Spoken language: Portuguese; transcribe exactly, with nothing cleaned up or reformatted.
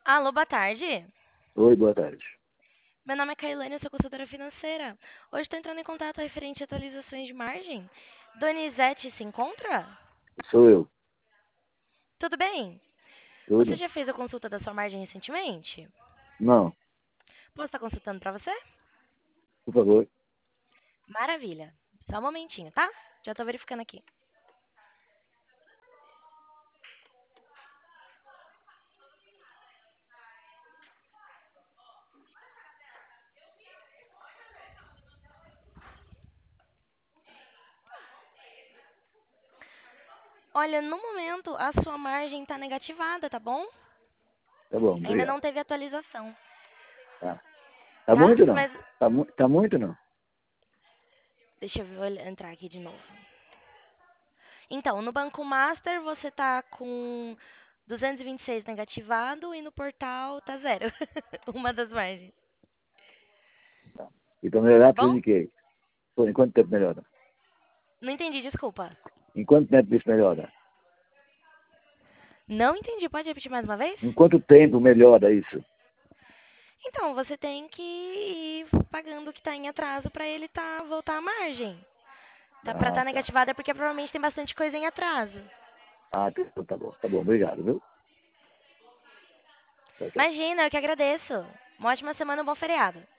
Alô, boa tarde. Oi, boa tarde. Meu nome é Cailane, eu sou consultora financeira. Hoje estou entrando em contato referente a atualizações de margem. Donizete se encontra? Sou eu. Tudo bem? Você Tudo? já fez a consulta da sua margem recentemente? Não, Posso estar consultando para você? por favor. Maravilha. Só um momentinho, tá? Já estou verificando aqui. Olha, no momento a sua margem está negativada, tá bom? Tá bom, Ainda obrigado. não teve atualização, Tá. Tá tá? muito não? Mas Tá, mu tá muito não? deixa eu ver- entrar aqui de novo. Então, no Banco Master você tá com duzentos e vinte e seis negativado e no portal tá zero. Uma das margens. Tá. E pra Tá melhorar, bom? precisa de quê? Pô, em quanto tempo melhora? Não entendi, desculpa. Em quanto tempo isso melhora? Não entendi, pode repetir mais uma vez? Em quanto tempo melhora isso? Então, você tem que ir pagando o que tá em atraso pra ele tá, voltar à margem. Tá, pra Ah, estar tá. negativado é porque provavelmente tem bastante coisa em atraso. Ah, tá, tá bom. Tá bom, obrigado, viu? Tchau, tchau. Imagina, eu que agradeço. Uma ótima semana, um bom feriado.